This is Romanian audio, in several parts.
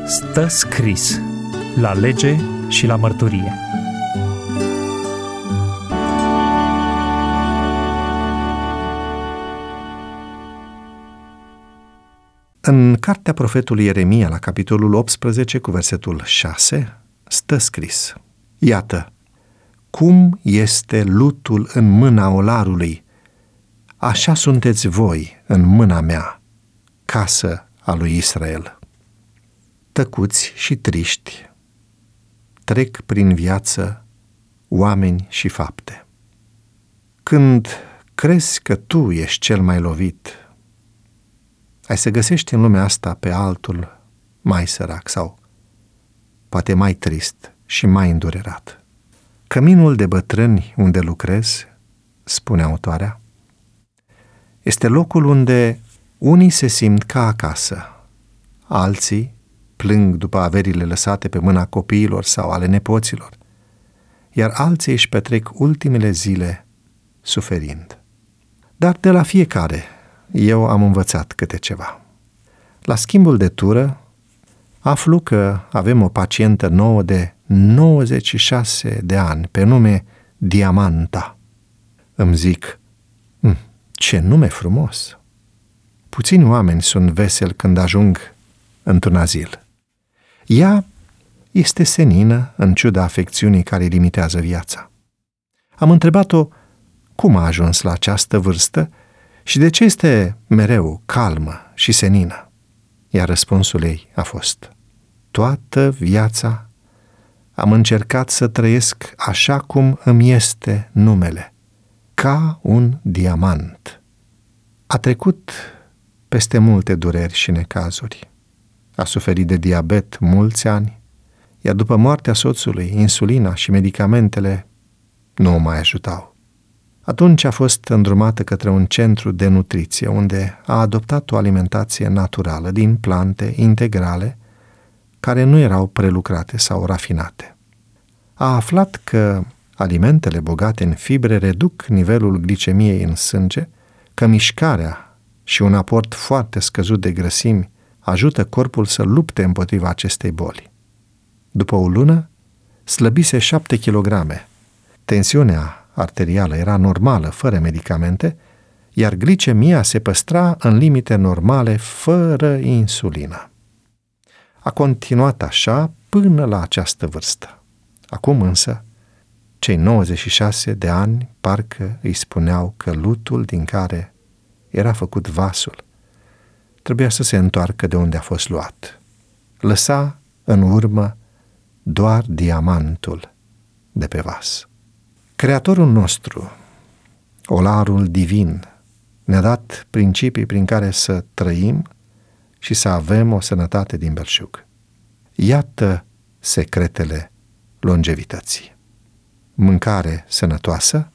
Stă scris la lege și la mărturie. În cartea profetului Ieremia, la capitolul 18, cu versetul 6, stă scris: Iată, cum este lutul în mâna olarului, așa sunteți voi în mâna mea, casă a lui Israel. Tăcuți și triști, trec prin viață oameni și fapte. Când crezi că tu ești cel mai lovit, ai să găsești în lumea asta pe altul mai sărac sau poate mai trist și mai îndurerat. Căminul de bătrâni unde lucrez, spune autoarea, este locul unde unii se simt ca acasă, alții plâng după averile lăsate pe mâna copiilor sau ale nepoților, iar alții își petrec ultimele zile suferind. Dar de la fiecare eu am învățat câte ceva. La schimbul de tură aflu că avem o pacientă nouă de 96 de ani, pe nume Diamanta. Îmi zic, ce nume frumos! Puțini oameni sunt veseli când ajung într-un azil. Ea este senină în ciuda afecțiunii care îi limitează viața. Am întrebat-o cum a ajuns la această vârstă și de ce este mereu calmă și senină. Iar răspunsul ei a fost: toată viața am încercat să trăiesc așa cum îmi este numele, ca un diamant. A trecut peste multe dureri și necazuri. A suferit de diabet mulți ani, iar după moartea soțului, insulina și medicamentele nu o mai ajutau. Atunci a fost îndrumată către un centru de nutriție, unde a adoptat o alimentație naturală din plante integrale care nu erau prelucrate sau rafinate. A aflat că alimentele bogate în fibre reduc nivelul glicemiei în sânge, că mișcarea și un aport foarte scăzut de grăsimi ajută corpul să lupte împotriva acestei boli. După o lună, slăbise 7 kg. Tensiunea arterială era normală, fără medicamente, iar glicemia se păstra în limite normale, fără insulină. A continuat așa până la această vârstă. Acum însă, cei 96 de ani parcă îi spuneau că lutul din care era făcut vasul trebuia să se întoarcă de unde a fost luat. Lăsa în urmă doar diamantul de pe vas. Creatorul nostru, olarul divin, ne-a dat principii prin care să trăim și să avem o sănătate din belșug. Iată secretele longevității: mâncare sănătoasă,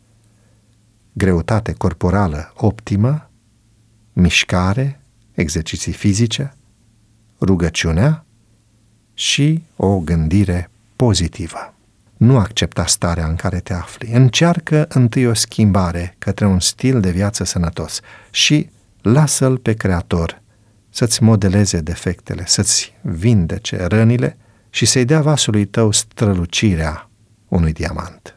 greutate corporală optimă, mișcare, exerciții fizice, rugăciunea și o gândire pozitivă. Nu accepta starea în care te afli. Încearcă întâi o schimbare către un stil de viață sănătos și lasă-l pe Creator să-ți modeleze defectele, să-ți vindece rănile și să-i dea vasului tău strălucirea unui diamant.